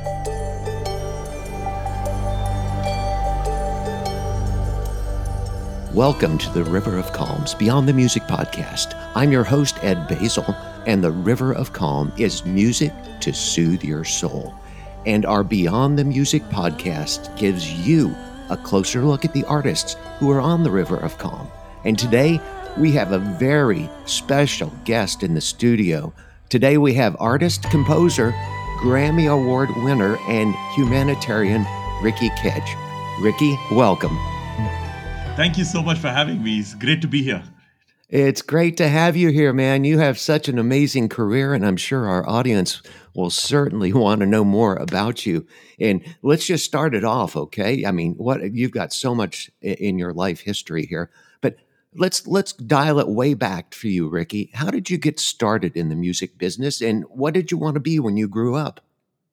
Welcome to the River of Calms Beyond the Music podcast. I'm your host, Ed Basil, and the River of Calm is music to soothe your soul. And our Beyond the Music podcast gives you a closer look at the artists who are on the River of Calm. And today, we have a very special guest in the studio. Today, we have artist, composer, Grammy Award winner, and humanitarian Ricky Kedge. Ricky, welcome. Thank you so much for having me. It's great to be here. It's great to have you here, man. You have such an amazing career, and I'm sure our audience will certainly want to know more about you. And let's just start it off, okay? I mean, you've got so much in your life history here, but let's dial it way back for you, Ricky. How did you get started in the music business, and what did you want to be when you grew up?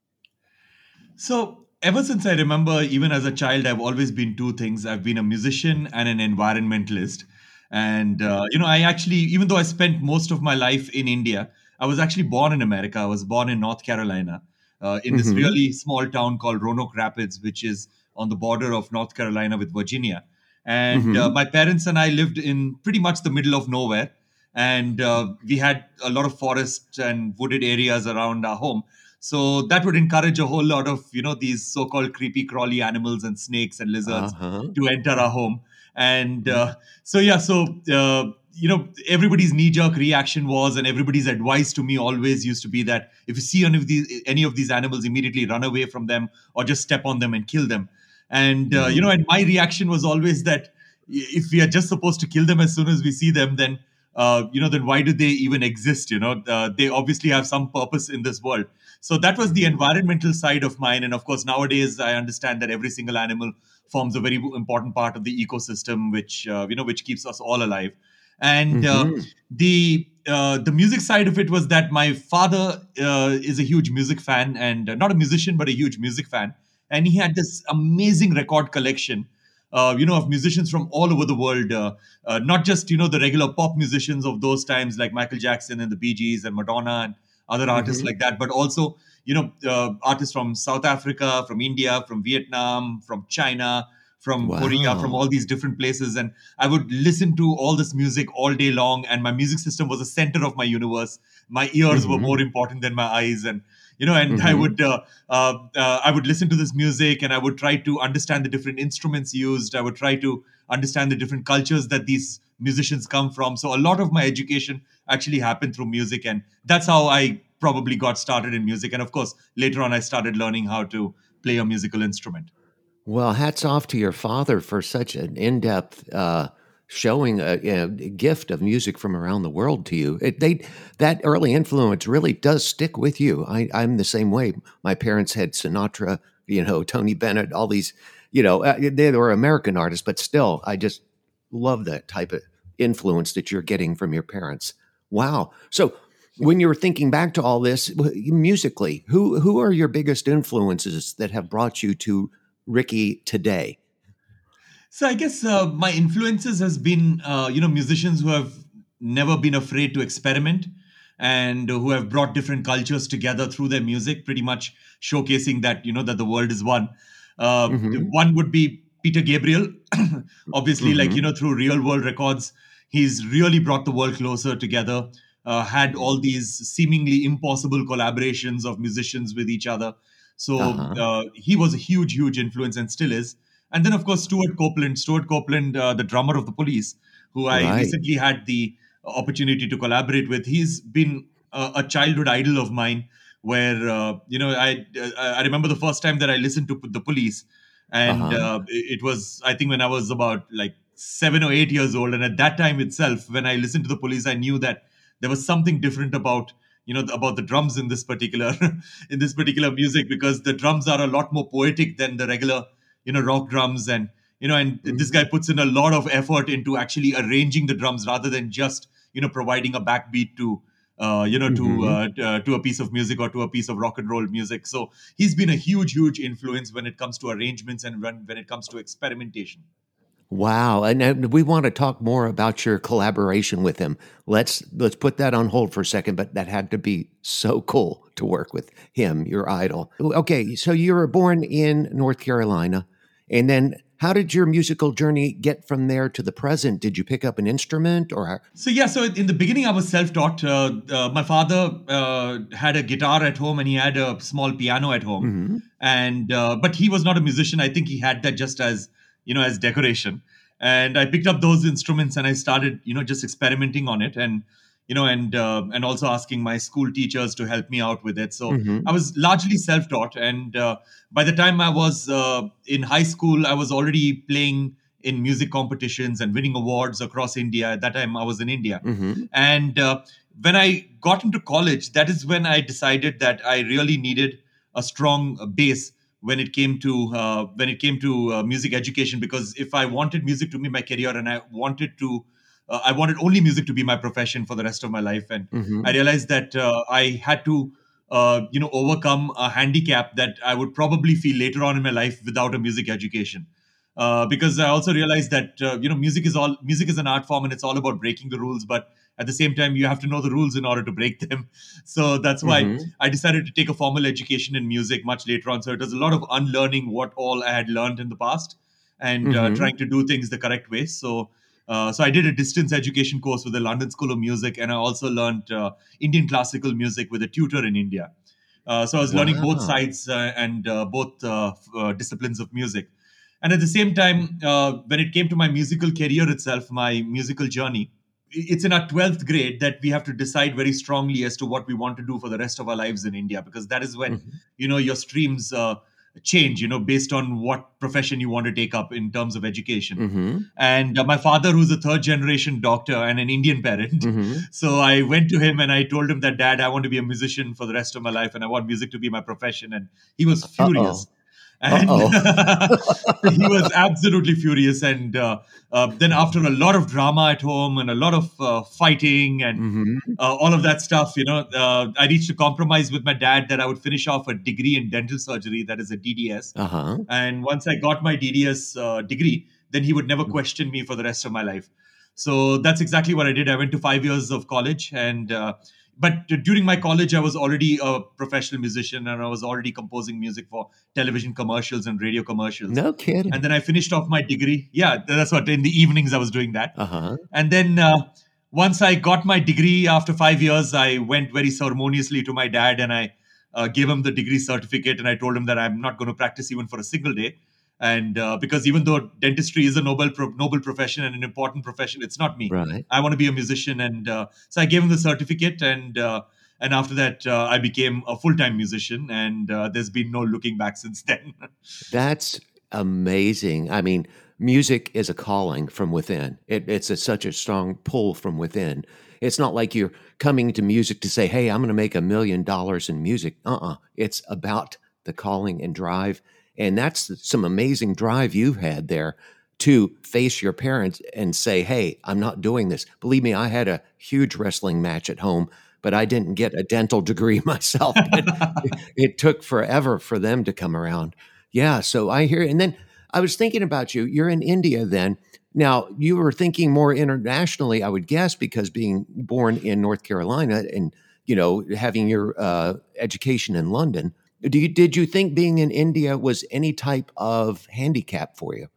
So, ever since I remember, even as a child, I've always been two things. I've been a musician and an environmentalist. And, I actually, even though I spent most of my life in India, I was actually born in America. I was born in North Carolina, in this really small town called Roanoke Rapids, which is on the border of North Carolina with Virginia. And my parents and I lived in pretty much the middle of nowhere. And we had a lot of forest and wooded areas around our home. So that would encourage a whole lot of, these so-called creepy crawly animals and snakes and lizards to enter our home. And everybody's knee-jerk reaction was, and everybody's advice to me always used to be that if you see any of these animals, immediately run away from them or just step on them and kill them. And, and my reaction was always that if we are just supposed to kill them as soon as we see them, then why do they even exist? They obviously have some purpose in this world. So that was the environmental side of mine. And of course, nowadays, I understand that every single animal forms a very important part of the ecosystem, which keeps us all alive. And the music side of it was that my father is a huge music fan, and not a musician, but a huge music fan. And he had this amazing record collection of musicians from all over the world, not just, the regular pop musicians of those times like Michael Jackson and the Bee Gees and Madonna and other artists like that, but also, artists from South Africa, from India, from Vietnam, from China, from Korea, from all these different places. And I would listen to all this music all day long. And my music system was the center of my universe. My ears were more important than my eyes. And I would listen to this music, and I would try to understand the different instruments used. I would try to understand the different cultures that these musicians come from. So a lot of my education actually happened through music, and that's how I probably got started in music. And of course, later on, I started learning how to play a musical instrument. Well, hats off to your father for such an in-depth showing a gift of music from around the world to you. That early influence really does stick with you. I'm the same way. My parents had Sinatra, Tony Bennett, all these, they were American artists, but still, I just love that type of influence that you're getting from your parents. Wow. So when you're thinking back to all this musically, who are your biggest influences that have brought you to Ricky today? So I guess my influences has been, musicians who have never been afraid to experiment and who have brought different cultures together through their music, pretty much showcasing that, that the world is one. One would be Peter Gabriel. Obviously, through Real World Records, he's really brought the world closer together, had all these seemingly impossible collaborations of musicians with each other. So he was a huge, huge influence and still is. And then, of course, Stuart Copeland, the drummer of the Police, who I recently had the opportunity to collaborate with. He's been a childhood idol of mine where, I remember the first time that I listened to the Police. And it was, I think, when I was about 7 or 8 years old. And at that time itself, when I listened to the Police, I knew that there was something different about the drums in this particular music, because the drums are a lot more poetic than the regular rock drums. And this guy puts in a lot of effort into actually arranging the drums rather than just providing a backbeat to a piece of music or to a piece of rock and roll music. So he's been a huge influence when it comes to arrangements and when it comes to experimentation. Wow, and we want to talk more about your collaboration with him. Let's put that on hold for a second, but that had to be so cool to work with him, your idol. Okay, so you were born in North Carolina, and then how did your musical journey get from there to the present? Did you pick up an instrument or So yeah, so in the beginning, I was self-taught. My father had a guitar at home, and he had a small piano at home, Mhm. and but he was not a musician. I think he had that just as as decoration. And I picked up those instruments, and I started just experimenting on it, and and also asking my school teachers to help me out with it. So I Mhm. was largely self-taught, and by the time I was in high school, I was already playing in music competitions and winning awards across India. At that time, I was in India. Mhm. And when I got into college, that is when I decided that I really needed a strong base when it came to music education. Because if I wanted music to be my career, and I wanted only music to be my profession for the rest of my life, and I Mhm. realized that I had to overcome a handicap that I would probably feel later on in my life without a music education. Because I also realized that music is an art form, and it's all about breaking the rules. But at the same time, you have to know the rules in order to break them. So that's why Mhm. I decided to take a formal education in music much later on. So it was a lot of unlearning what all I had learned in the past, and Mhm. trying to do things the correct way. So I did a distance education course with the London School of Music, and I also learned Indian classical music with a tutor in India. So I was learning both Wow. sides and both disciplines of music. And at the same time, when it came to my musical career itself, my musical journey, it's in our 12th grade that we have to decide very strongly as to what we want to do for the rest of our lives in India, because that is when Mhm. your streams change, based on what profession you want to take up in terms of education. Mhm. And my father, who's a third generation doctor and an Indian parent, Mhm. so I went to him and I told him that, Dad, I want to be a musician for the rest of my life, and I want music to be my profession. And he was Uh-oh. furious. And Uh-oh. he was absolutely furious. And then, after a lot of drama at home and a lot of fighting and Mhm. all of that stuff, I reached a compromise with my dad that I would finish off a degree in dental surgery, that is a DDS. Uh-huh. And once I got my DDS degree, then he would never question me for the rest of my life. So that's exactly what I did. I went to 5 years of college, and but during my college, I was already a professional musician, and I was already composing music for television commercials and radio commercials. No And kidding. then I finished off my degree. Yeah, that's what, in the evenings I was doing that. Uh-huh. And then once I got my degree after 5 years, I went very ceremoniously to my dad, and I gave him the degree certificate. And I told him that I'm not going to practice even for a single day. And because even though dentistry is a noble profession and an important profession, it's not me. Right. I want to be a musician. And so I gave him the certificate. And after that, I became a full time musician. And there's been no looking back since then. That's amazing. I mean, music is a calling from within. Such a strong pull from within. It's not like you're coming to music to say, "Hey, I'm going to make $1 million in music." It's about the calling and drive, and that's some amazing drive you've had there to face your parents and say, "Hey, I'm not doing this." Believe me, I had a huge wrestling match at home, but I didn't get a dental degree myself. It took forever for them to come around. Yeah, so I hear, and then I was thinking about you. You're in India then. Now, you were thinking more internationally, I would guess, because being born in North Carolina and, having your education in London. Did you think being in India was any type of handicap for you?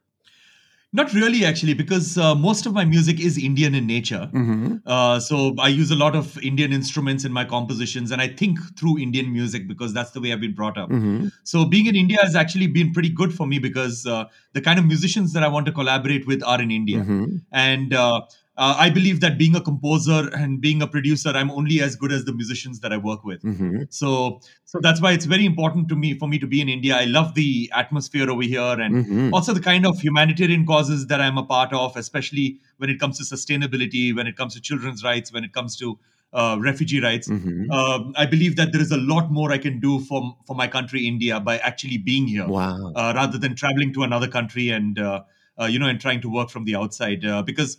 Not really, actually, because most of my music is Indian in nature. Mhm. So I use a lot of Indian instruments in my compositions, and I think through Indian music because that's the way I've been brought up. Mhm. So being in India has actually been pretty good for me because the kind of musicians that I want to collaborate with are in India. Mhm. And I believe that being a composer and being a producer, I'm only as good as the musicians that I work with. Mhm. So that's why it's very important to me for me to be in India. I love the atmosphere over here, and Mhm. also the kind of humanitarian causes that I'm a part of, especially when it comes to sustainability, when it comes to children's rights, when it comes to refugee rights. Mhm. I believe that there is a lot more I can do for my country, India, by actually being here, Wow. rather than traveling to another country and and trying to work from the outside. Because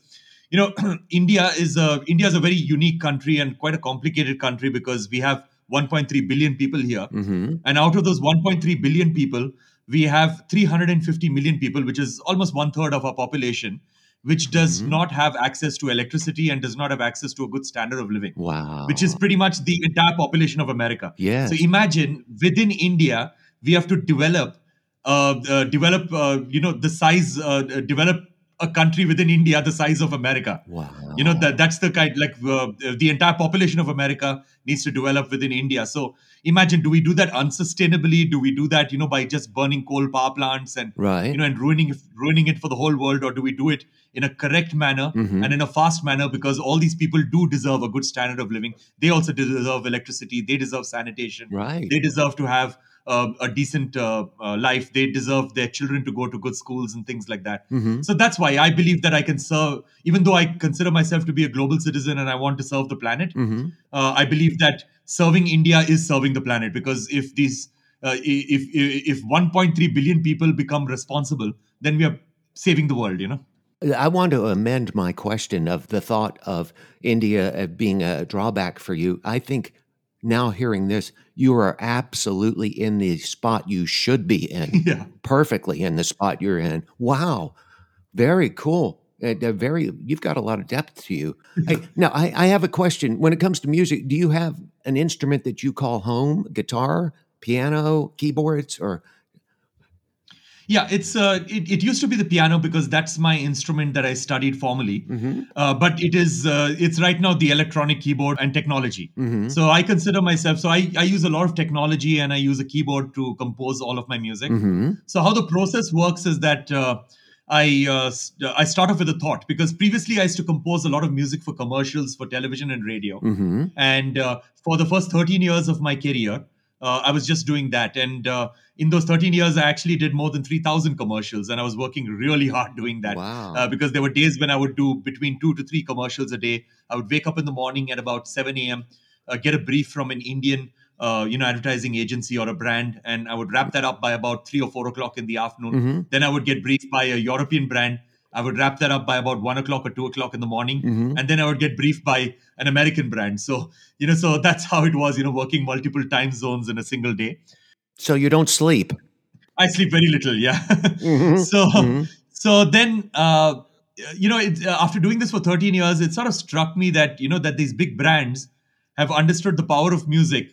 India is a very unique country and quite a complicated country because we have 1.3 billion people here, Mhm. and out of those 1.3 billion people, we have 350 million people, which is almost one third of our population, which does Hmm. not have access to electricity and does not have access to a good standard of living, which is Wow. pretty much the entire population of America. So Yes. imagine within India, we have to the size, develop a country within India the size of America. Wow. That's the kind, like, the entire population of America needs to develop within India. So imagine, do we do that unsustainably? Do we do that by just burning coal power plants and Right. and ruining it for the whole world, or do we do it in a correct manner and Hmm. in a fast manner, because all these people do deserve a good standard of living. They also deserve electricity, they deserve sanitation, Right. they deserve to have a decent life, they deserve their children to go to good schools and things like that. Hmm. So that's why I believe that I can serve, even though I consider myself to be a global citizen and I want to serve the planet. Hmm. I believe that serving India is serving the planet, because if 1.3 billion people become responsible, then we are saving the world. I want to amend my question of the thought of India being a drawback for you. I think now hearing this, you are absolutely in the spot you should be in, Yeah. perfectly in the spot you're in. Wow. Very cool. You've got a lot of depth to you. Hey, now I have a question. When it comes to music, do you have an instrument that you call home? Guitar, piano, keyboards, or Yeah, it used to be the piano, because that's my instrument that I studied formally. mm-hmm, But it's right now the electronic keyboard and technology. mm-hmm, So I consider myself, so I use a lot of technology, and I use a keyboard to compose all of my music. mm-hmm, So how the process works is that I start off with a thought, because previously I used to compose a lot of music for commercials, for television and radio. mm-hmm. And for the first 13 years of my career, I was just doing that. And in those 13 years, I actually did more than 3,000 commercials. And I was working really hard doing that, Wow. because there were days when I would do between 2 to 3 commercials a day. I would wake up in the morning at about 7 a.m., get a brief from an Indian advertising agency or a brand, and I would wrap that up by about 3 or 4 o'clock in the afternoon. Mm-hmm, Then I would get briefed by a European brand. I would wrap that up by about 1 o'clock or 2 o'clock in the morning, mm-hmm. and then I would get briefed by an American brand. So that's how it was, working multiple time zones in a single day. So you don't sleep. I sleep very little, yeah. Mm-hmm, so mm-hmm. so then after doing this for 13 years, it sort of struck me that that these big brands have understood the power of music,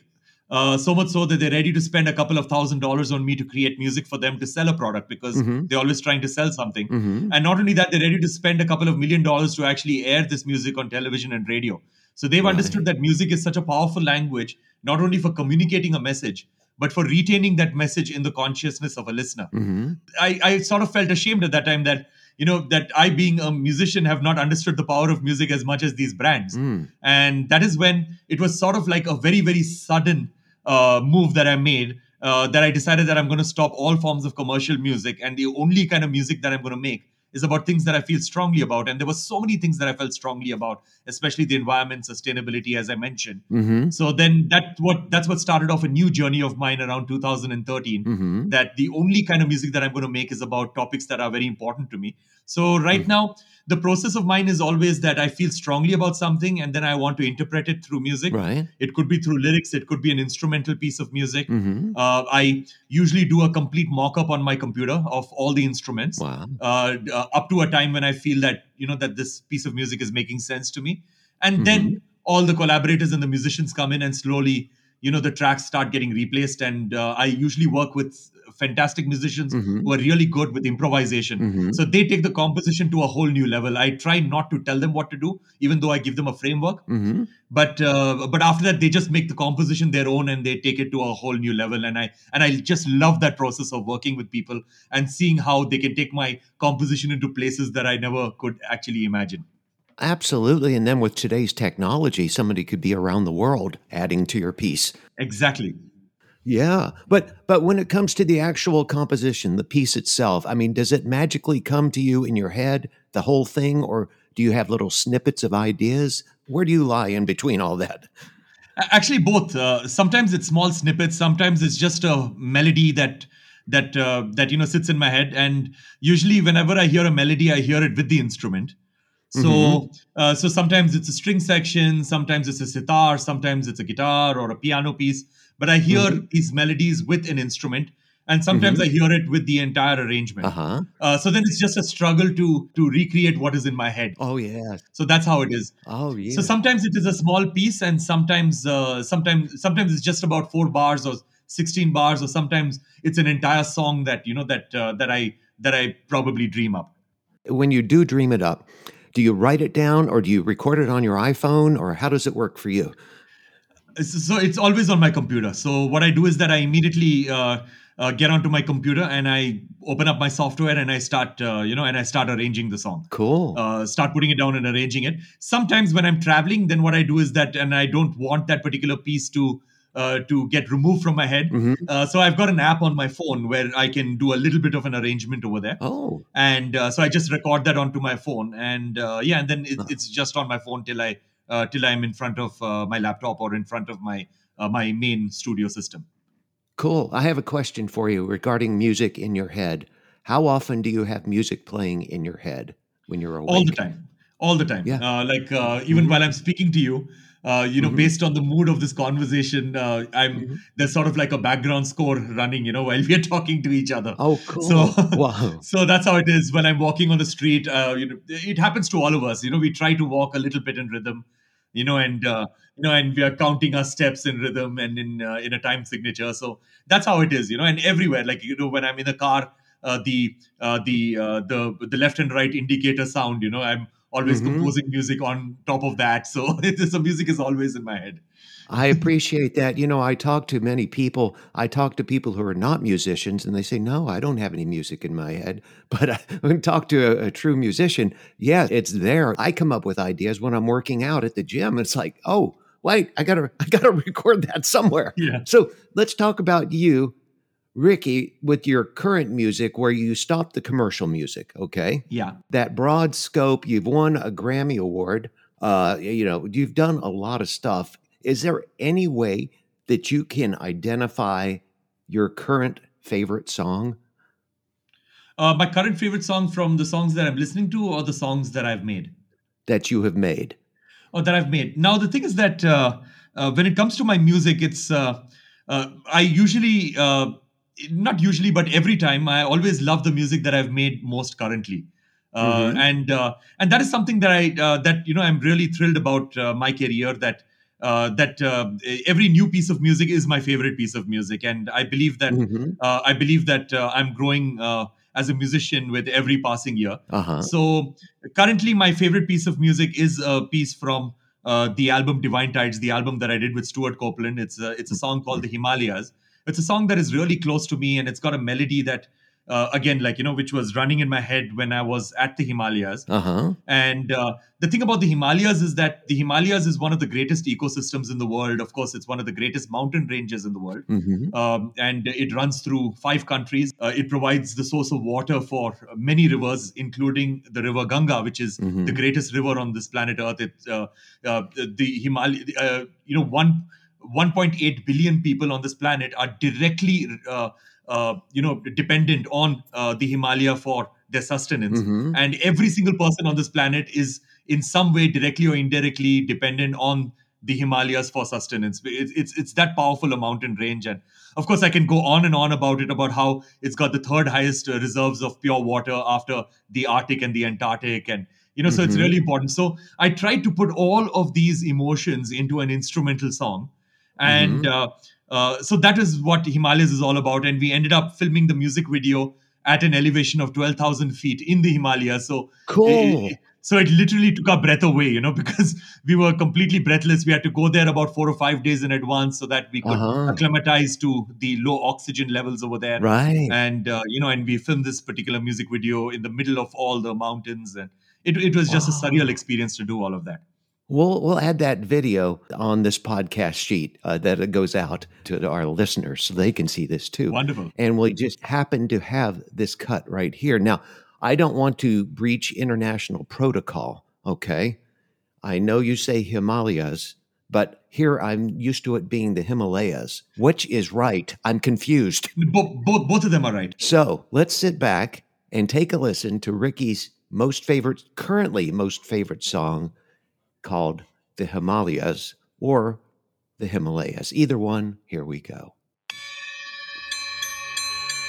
so much so that they're ready to spend a couple of $1,000s on me to create music for them to sell a product, because Mm-hmm. they're always trying to sell something. Mm-hmm. And not only that, they're ready to spend a couple of $1 million to actually air this music on television and radio. So they've understood Right. that music is such a powerful language, not only for communicating a message, but for retaining that message in the consciousness of a listener. Mm-hmm. I sort of felt ashamed at that time that that I, being a musician, have not understood the power of music as much as these brands. Mm. And that is when it was sort of like a very, very sudden move that I made, that I decided that I'm going to stop all forms of commercial music, and the only kind of music that I'm going to make is about things that I feel strongly about. And there were so many things that I felt strongly about, especially the environment, sustainability, as I mentioned. Mm-hmm. So then that's what started off a new journey of mine around 2013. Mm-hmm. That the only kind of music that I'm going to make is about topics that are very important to me. So right Mm-hmm. now, the process of mine is always that I feel strongly about something, and then I want to interpret it through music. Right. It could be through lyrics, it could be an instrumental piece of music. Mm-hmm. I usually do a complete mock-up on my computer of all the instruments, Wow. up to a time when I feel that that this piece of music is making sense to me. And Mm-hmm. then all the collaborators and the musicians come in, and slowly the tracks start getting replaced. And I usually work with fantastic musicians Mm-hmm. who are really good with improvisation, Mm-hmm. so they take the composition to a whole new level. I try not to tell them what to do, even though I give them a framework. Mm-hmm. But after that, they just make the composition their own, and they take it to a whole new level. And I just love that process of working with people and seeing how they can take my composition into places that I never could actually imagine. Absolutely. And then with today's technology, somebody could be around the world adding to your piece. Exactly. Yeah. But when it comes to the actual composition, the piece itself, I mean, does it magically come to you in your head, the whole thing, or do you have little snippets of ideas? Where do you lie in between all that? Actually, both. Sometimes it's small snippets. Sometimes it's just a melody that sits in my head. And usually, whenever I hear a melody, I hear it with the instrument. Mm-hmm. So sometimes it's a string section, sometimes it's a sitar, sometimes it's a guitar or a piano piece. But I hear Mm-hmm. these melodies with an instrument, and sometimes Mm-hmm. I hear it with the entire arrangement. Uh-huh. So then it's just a struggle to recreate what is in my head. Oh, yes. So that's how it is. Oh, So yeah. sometimes it is a small piece, and sometimes it's just about 4 bars or 16 bars, or sometimes it's an entire song that that I probably dream up. When you do dream it up, do you write it down or do you record it on your iPhone or how does it work for you? So it's always on my computer. So what I do is that I immediately get onto my computer and I open up my software and I start and I start arranging the song. Cool. Start putting it down and arranging it. Sometimes when I'm traveling, then what I do is that, and I don't want that particular piece to get removed from my head. Hmm. So I've got an app on my phone where I can do a little bit of an arrangement over there, Oh, and so I just record that onto my phone, and yeah, and then uh, it's just on my phone till I'm in front of my laptop or in front of my main studio system. cool. I have a question for you regarding music in your head. How often do you have music playing in your head when you're All the awake? time, all the time. Yeah. Even Hmm. while I'm speaking to you, Hmm. based on the mood of this conversation, I'm Hmm. there's sort of like a background score running, while we are talking to each other. Oh, So, cool. Wow. so that's how it is when I'm walking on the street. It happens to all of us. We try to walk a little bit in rhythm, and we are counting our steps in rhythm and in a time signature. So that's how it is. And everywhere, like when I'm in the car, the left and right indicator sound. I'm always Hmm. composing music on top of that, so the music is always in my head. I appreciate that. I talk to many people. I talk to people who are not musicians, and they say, "No, I don't have any music in my head." But when I talk to a true musician, yeah, it's there. I come up with ideas when I'm working out at the gym. It's like, oh, wait, I gotta record that somewhere. Yeah, So let's talk about you, Ricky, with your current music, where you stop the commercial music. Okay, yeah. that broad scope. You've won a Grammy Award. You've done a lot of stuff. Is there any way that you can identify your current favorite song My current favorite song from the songs that I'm listening to, or the songs that I've made. that you have made? Now, the thing is that when it comes to my music, I usually, not usually, but every time, I always love the music that I've made most currently. Hmm. And that is something that I'm really thrilled about my career, that every new piece of music is my favorite piece of music, and Hmm. I believe that I'm growing as a musician with every passing year. Uh-huh. So currently, my favorite piece of music is a piece from the album Divine Tides, the album that I did with Stuart Copeland. It's a song called The Himalayas. It's a song that is really close to me, and it's got a melody that, again, like which was running in my head when I was at the Himalayas. Uh-huh. And the thing about the Himalayas is that the Himalayas is one of the greatest ecosystems in the world. Of course, it's one of the greatest mountain ranges in the world. Hmm. And it runs through 5 countries. It provides the source of water for many rivers, including the river Ganga, which is the Hmm. greatest river on this planet Earth. The Himalaya, 1.8 billion people on this planet are directly, dependent on the Himalaya for their sustenance. Hmm. And every single person on this planet is in some way, directly or indirectly, dependent on the Himalayas for sustenance. It's that powerful a mountain range, and of course, I can go on and on about it, about how it's got the third highest reserves of pure water after the Arctic and the Antarctic, and so it's Hmm. really important. So I tried to put all of these emotions into an instrumental song, and Hmm. so that is what Himalayas is all about. And we ended up filming the music video at an elevation of 12,000 feet in the Himalayas. Cool. So it literally took our breath away, because we were completely breathless. We had to go there about 4 or 5 days in advance so that we could Uh-huh. acclimatize to the low oxygen levels over there. Right. And we filmed this particular music video in the middle of all the mountains, and it was just a surreal Wow. experience to do all of that. We'll add that video on this podcast sheet that it goes out to our listeners so they can see this too. Wonderful. And we just happen to have this cut right here. Now, I don't want to breach international protocol, okay? I know you say Himalayas, but here I'm used to it being the Himalayas. Which is right? I'm confused. Both of them are right. So let's sit back and take a listen to Ricky's currently most favorite song called The Himalayas or The Himalayas. Either one, here we go.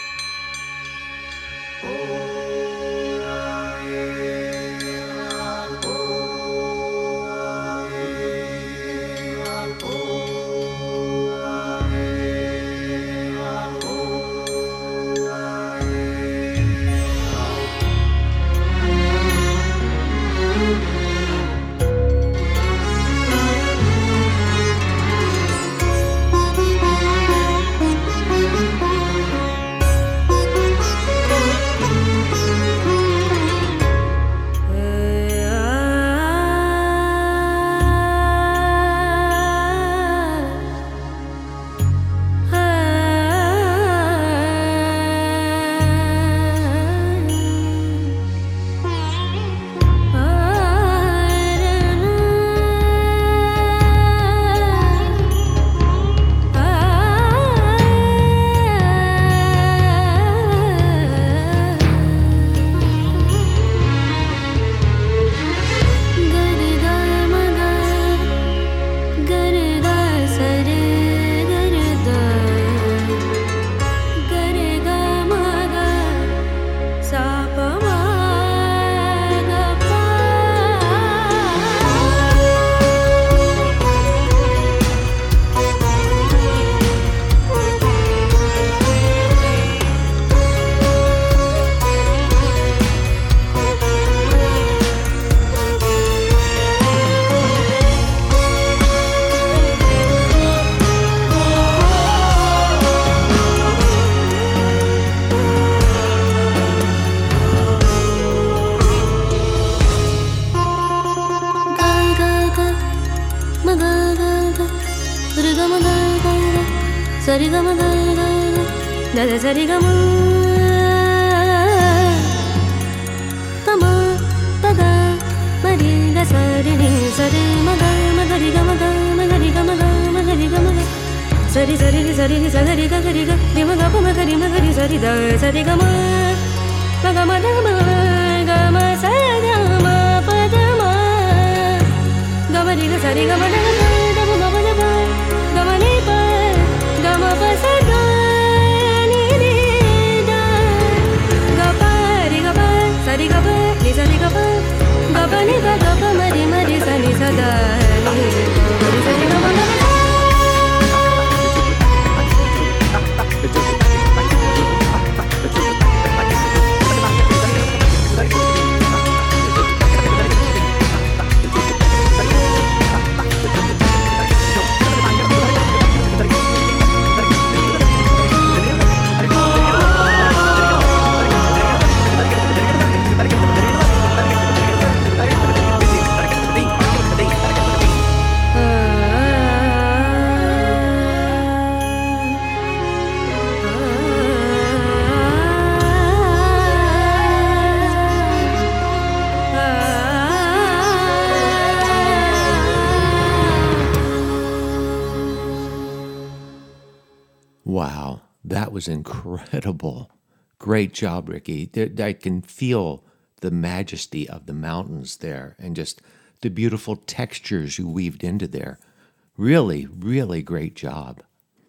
Wow, that was incredible. Great job, Ricky. I can feel the majesty of the mountains there and just the beautiful textures you weaved into there. Really, really great job.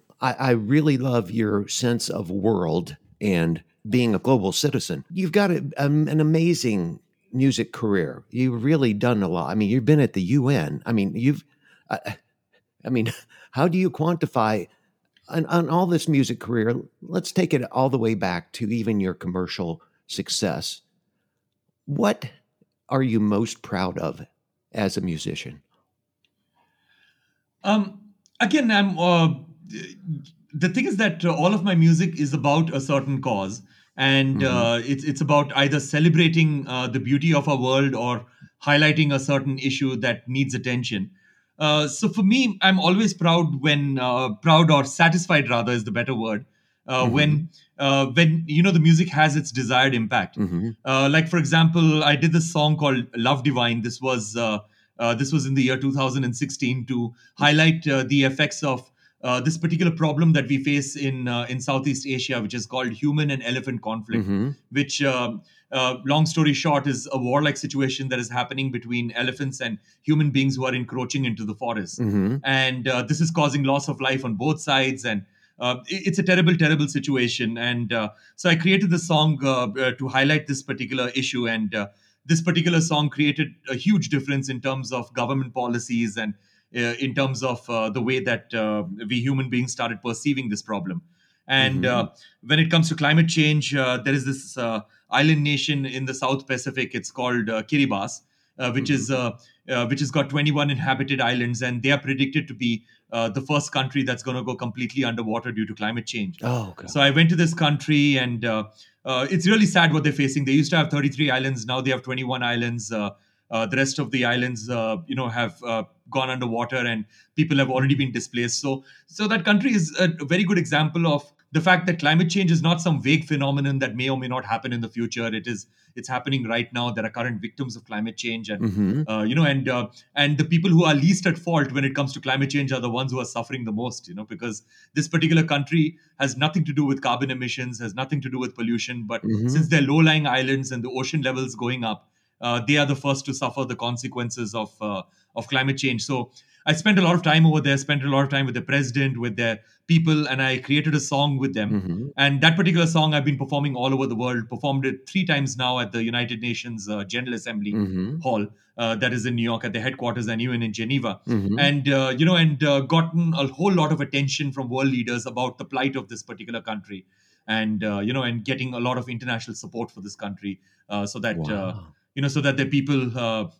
I really love your sense of world and being a global citizen. You've got an amazing music career. You've really done a lot. I mean, you've been at the UN. I mean, I mean, how do you quantify on all this music career? Let's take it all the way back to even your commercial success. What are you most proud of as a musician? Again, I'm the thing is that all of my music is about a certain cause, and it's about either celebrating the beauty of our world or highlighting a certain issue that needs attention. So for me, I'm always proud when proud or satisfied rather is the better word when the music has its desired impact. Like for example, I did this song called "Love Divine." This was in the year 2016 to highlight the effects of this particular problem that we face in Southeast Asia, which is called human and elephant conflict, which, long story short, is a warlike situation that is happening between elephants and human beings who are encroaching into the forest. And this is causing loss of life on both sides. And it's a terrible, terrible situation. And so I created this song to highlight this particular issue. And this particular song created a huge difference in terms of government policies and in terms of the way that we human beings started perceiving this problem. And Mm-hmm. when it comes to climate change, there is this island nation in the South Pacific. It's called Kiribati, Mm-hmm. which has got 21 inhabited islands, and they are predicted to be the first country that's going to go completely underwater due to climate change. Oh, God. So I went to this country, and it's really sad what they're facing. They used to have 33 islands, now they have 21 islands. The rest of the islands, have gone underwater, and people have already been displaced. So that country is a very good example of the fact that climate change is not some vague phenomenon that may or may not happen in the future. It's happening right now. There are current victims of climate change, and Mm-hmm. and the people who are least at fault when it comes to climate change are the ones who are suffering the most. Because this particular country has nothing to do with carbon emissions, has nothing to do with pollution, but Mm-hmm. since they're low-lying islands and the ocean levels going up, they are the first to suffer the consequences of climate change. So I spent a lot of time over there, spent a lot of time with the president, with their people, and I created a song with them. Mm-hmm. And that particular song I've been performing all over the world, performed it 3 times now at the United Nations General Assembly Mm-hmm. Hall, that is in New York at the headquarters, and even in Geneva. Mm-hmm. And, gotten a whole lot of attention from world leaders about the plight of this particular country. And, and getting a lot of international support for this country, so that, Wow. so that the people,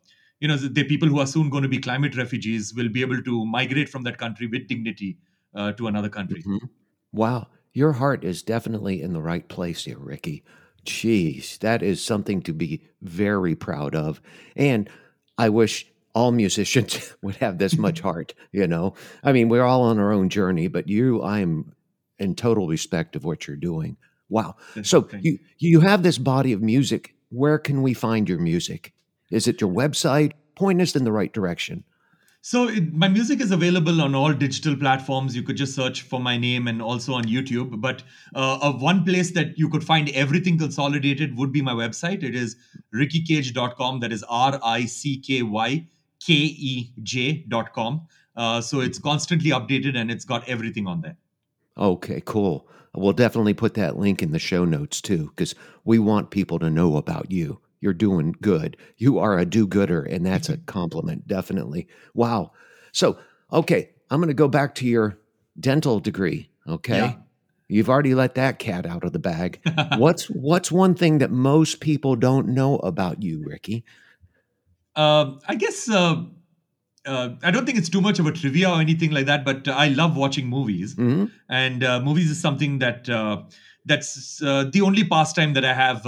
the people who are soon going to be climate refugees will be able to migrate from that country with dignity to another country. Mhm. Wow. Your heart is definitely in the right place here, Ricky. Jeez, that is something to be very proud of. And I wish all musicians would have this much heart, you know? I mean, we're all on our own journey, but I'm in total respect of what you're doing. Wow. So Thank you. you have this body of music. Where can we find your music? Is it your website? Point us in the right direction. So my music is available on all digital platforms. You could just search for my name, and also on YouTube. But one place that you could find everything consolidated would be my website. It is rickykej.com. That is RICKYKEJ.com. So it's constantly updated, and it's got everything on there. Okay, cool. We'll definitely put that link in the show notes too, because we want people to know about you. You're doing good. You are a do-gooder, and that's a compliment, definitely. Wow. So, okay, I'm going to go back to your dental degree. Yeah. Okay, you've already let that cat out of the bag. What's one thing that most people don't know about you, Ricky? I guess I don't think it's too much of a trivia or anything like that, but I love watching movies, Hmm. and movies is something that's the only pastime that I have.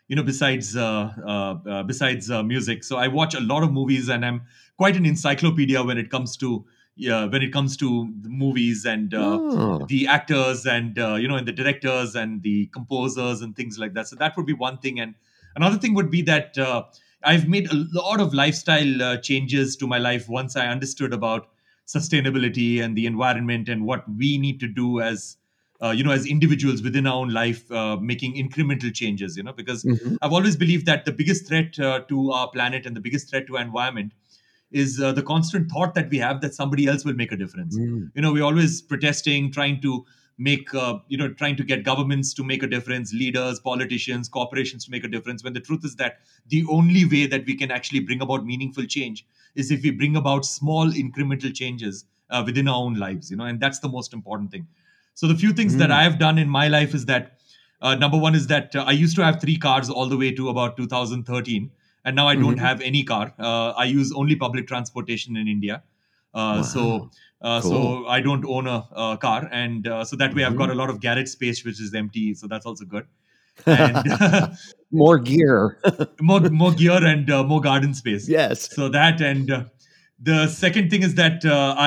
Besides music, so I watch a lot of movies, and I'm quite an encyclopedia when it comes to the movies, and Oh. the actors, and and the directors and the composers and things like that. So that would be one thing, and another thing would be that I've made a lot of lifestyle changes to my life once I understood about sustainability and the environment, and what we need to do as individuals within our own life, making incremental changes. Because Hmm. I've always believed that the biggest threat to our planet and the biggest threat to our environment is the constant thought that we have that somebody else will make a difference. Mm. We're always protesting, trying to trying to get governments to make a difference, leaders, politicians, corporations to make a difference, when the truth is that the only way that we can actually bring about meaningful change is if we bring about small incremental changes within our own lives. And that's the most important thing. So the few things that Mm. I have done in my life is that, number one is that I used to have 3 cars all the way to about 2013, and now I don't Hmm. have any car. I use only public transportation in India. Uh, Wow. so Cool. so I don't own a car, and so that way I've got Hmm. a lot of garage space which is empty. So that's also good, and More gear. more gear, and more garden space. Yes. So that, and the second thing is that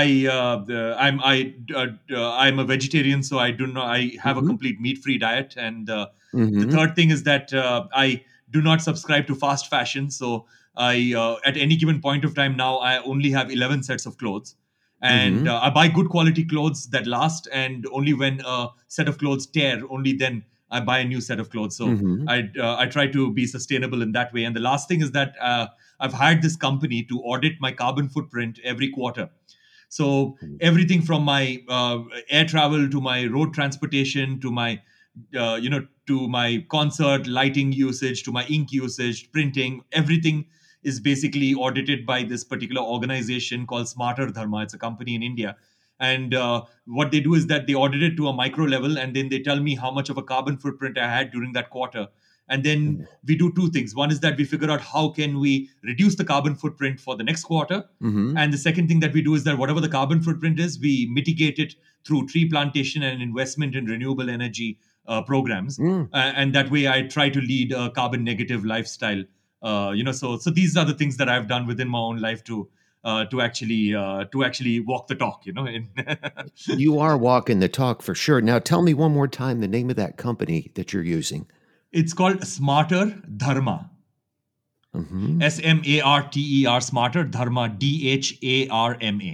I'm a vegetarian, so I have a Hmm. complete meat free diet, and the Hmm. third thing is that I do not subscribe to fast fashion. So I at any given point of time now I only have 11 sets of clothes, and Hmm. I buy good quality clothes that last, and only when a set of clothes tear, only then I buy a new set of clothes. So Hmm. I try to be sustainable in that way. And the last thing is that I've hired this company to audit my carbon footprint every quarter. So everything from my air travel to my road transportation to my to my concert lighting usage to my ink usage, printing, everything is basically audited by this particular organization called Smarter Dharma. It's a company in India. And what they do is that they audit it to a micro level, and then they tell me how much of a carbon footprint I had during that quarter. And then we do two things. One is that we figure out how can we reduce the carbon footprint for the next quarter. Mm-hmm. And the second thing that we do is that whatever the carbon footprint is, we mitigate it through tree plantation and investment in renewable energy programs. And that way I try to lead a carbon negative lifestyle. So these are the things that I've done within my own life to actually walk the talk. You are walking the talk for sure. Now, tell me one more time the name of that company that you're using. It's called Smarter Dharma. Mm-hmm. SMARTER, Smarter Dharma, DHARMA.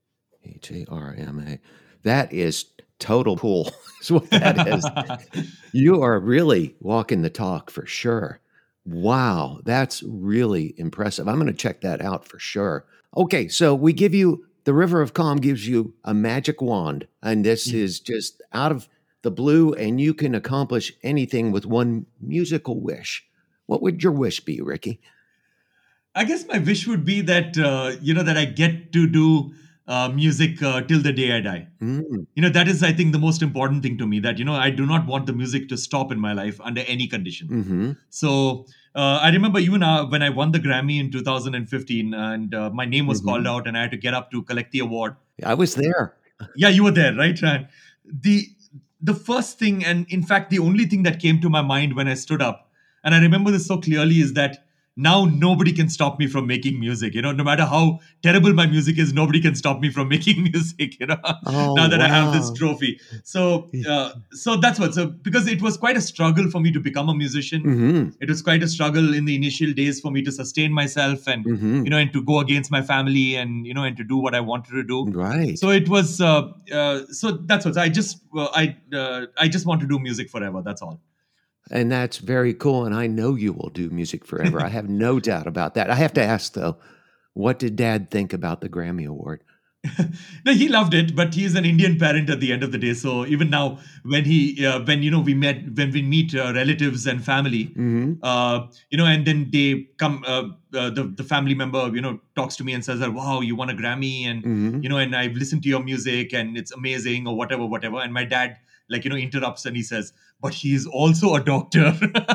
HARMA. That is total cool. Is what that is. You are really walking the talk for sure. Wow, that's really impressive. I'm going to check that out for sure. Okay, so we give you, the River of Calm gives you a magic wand, and this is just out of the blue, and you can accomplish anything with one musical wish. What would your wish be, Ricky? I guess my wish would be that that I get to do music till the day I die. That is, I think, the most important thing to me. That I do not want the music to stop in my life under any condition. Mm-hmm. So I remember even when I won the Grammy in 2015, and my name was called out, and I had to get up to collect the award. I was there. Yeah, you were there, right? And the first thing, and in fact, the only thing that came to my mind when I stood up, and I remember this so clearly, is that now nobody can stop me from making music. No matter how terrible my music is, nobody can stop me from making music. Oh, now that I have this wow. trophy. So that's what. So because it was quite a struggle for me to become a musician. Mm-hmm. It was quite a struggle in the initial days for me to sustain myself and Mm-hmm. and to go against my family and and to do what I wanted to do. Right. So it was. So that's what. I just want to do music forever. That's all. And that's very cool. And I know you will do music forever. I have no doubt about that. I have to ask, though, what did Dad think about the Grammy Award? No, he loved it, but he's an Indian parent at the end of the day. So even now, when we meet relatives and family, and then they come, the family member, talks to me and says that, wow, you won a Grammy, and and I've listened to your music and it's amazing, or whatever. And my dad, interrupts and he says, but he's also a doctor.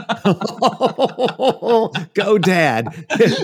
Go, Dad.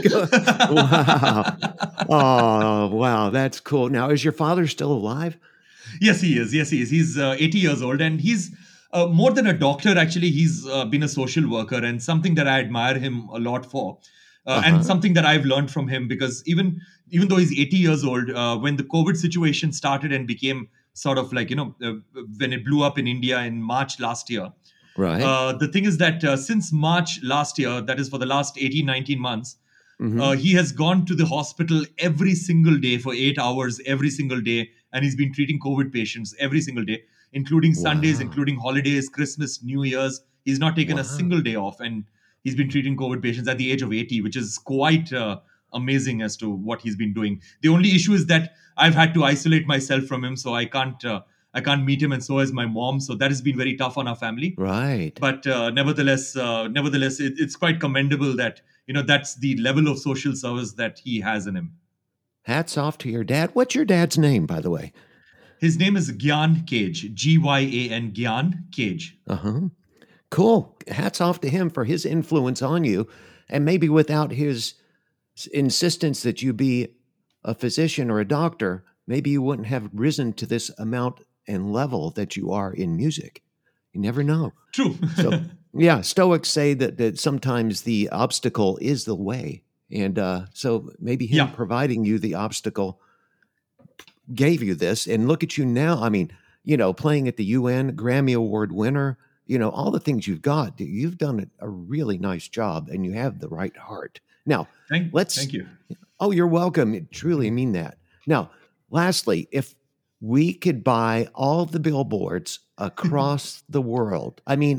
Wow. Oh, wow. That's cool. Now, is your father still alive? Yes, he is. He's 80 years old, and he's more than a doctor. Actually, he's been a social worker, and something that I admire him a lot for. And something that I've learned from him, because even though he's 80 years old, when the COVID situation started and became sort of when it blew up in India in March last year. Right. The thing is that since March last year, that is for the last 18, 19 months, he has gone to the hospital every single day for 8 hours every single day. And he's been treating COVID patients every single day, including Sundays, including holidays, Christmas, New Year's. He's not taken a single day off. And he's been treating COVID patients at the age of 80, which is quite amazing as to what he's been doing. The only issue is that I've had to isolate myself from him, so I can't meet him, and so has my mom. So that has been very tough on our family. Right. But nevertheless, it's quite commendable that that's the level of social service that he has in him. Hats off to your dad. What's your dad's name, by the way? His name is Gyan Cage, Gyan, Gyan Cage. Cool. Hats off to him for his influence on you, and maybe without his insistence that you be a physician or a doctor, maybe you wouldn't have risen to this amount and level that you are in music. You never know. True. So, yeah, Stoics say that sometimes the obstacle is the way. And so maybe him providing you the obstacle gave you this. And look at you now. I mean, playing at the UN, Grammy Award winner, all the things you've got. You've done a really nice job, and you have the right heart. Now, thank you. Oh, you're welcome. I truly mean that. Now, lastly, if we could buy all of the billboards across the world,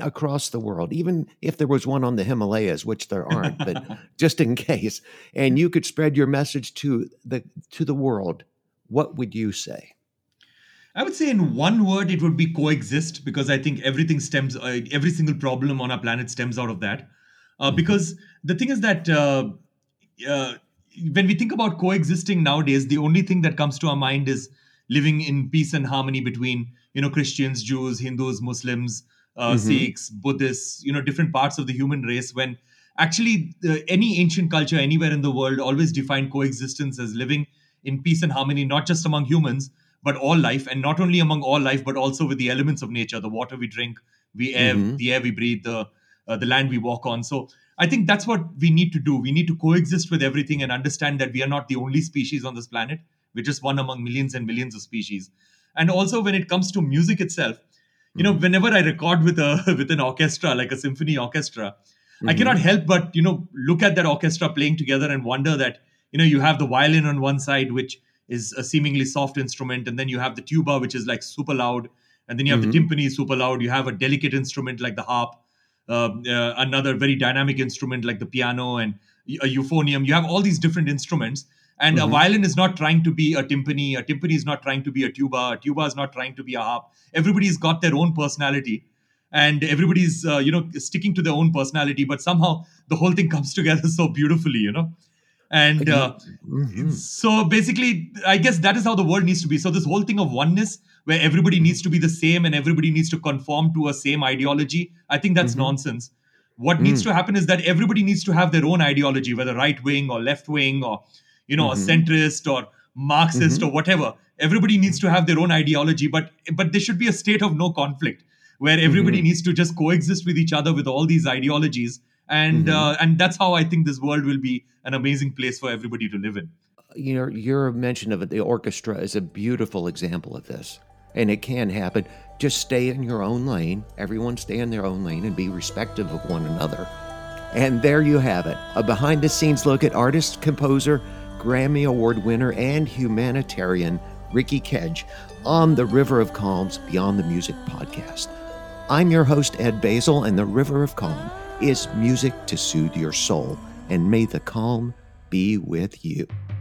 even if there was one on the Himalayas, which there aren't, but just in case, and you could spread your message to the world, what would you say? I would say in one word, it would be coexist, because I think every single problem on our planet stems out of that. Hmm. Because the thing is that uh, when we think about coexisting nowadays, the only thing that comes to our mind is living in peace and harmony between, Christians, Jews, Hindus, Muslims, Hmm. Sikhs, Buddhists, different parts of the human race. When actually any ancient culture anywhere in the world always defined coexistence as living in peace and harmony, not just among humans but all life, and not only among all life, but also with the elements of nature, the water we drink, Hmm. the air we breathe, the land we walk on. So I think that's what we need to do. We need to coexist with everything and understand that we are not the only species on this planet. We're just one among millions and millions of species. And also, when it comes to music itself, Hmm. whenever I record with a with an orchestra, like a symphony orchestra, I Hmm. cannot help but look at that orchestra playing together and wonder that you have the violin on one side, which is a seemingly soft instrument, and then you have the tuba, which is like super loud, and then you have the Hmm. timpani, super loud. You have a delicate instrument like the harp, another very dynamic instrument like the piano, and a euphonium. You have all these different instruments, and a Hmm. violin is not trying to be a timpani is not trying to be a tuba is not trying to be a harp. Everybody's got their own personality, and everybody's sticking to their own personality, but somehow the whole thing comes together so beautifully, and Hmm. so basically, I guess that is how the world needs to be. So this whole thing of oneness, where everybody needs to be the same and everybody needs to conform to a same ideology, I think that's Hmm. nonsense. What needs Hmm. to happen is that everybody needs to have their own ideology, whether right wing or left wing, or a Hmm. centrist or Marxist Hmm. or whatever. Everybody needs to have their own ideology, but there should be a state of no conflict, where everybody Hmm. needs to just coexist with each other with all these ideologies, Hmm. and that's how I think this world will be an amazing place for everybody to live in. Your mention of it, the orchestra, is a beautiful example of this. And it can happen. Just stay in your own lane. Everyone stay in their own lane and be respectful of one another. And there you have it, a behind the scenes look at artist, composer, Grammy Award winner, and humanitarian Ricky Kedge on the River of Calms Beyond the Music podcast. I'm your host, Ed Basil, and the River of Calm is music to soothe your soul. And may the calm be with you.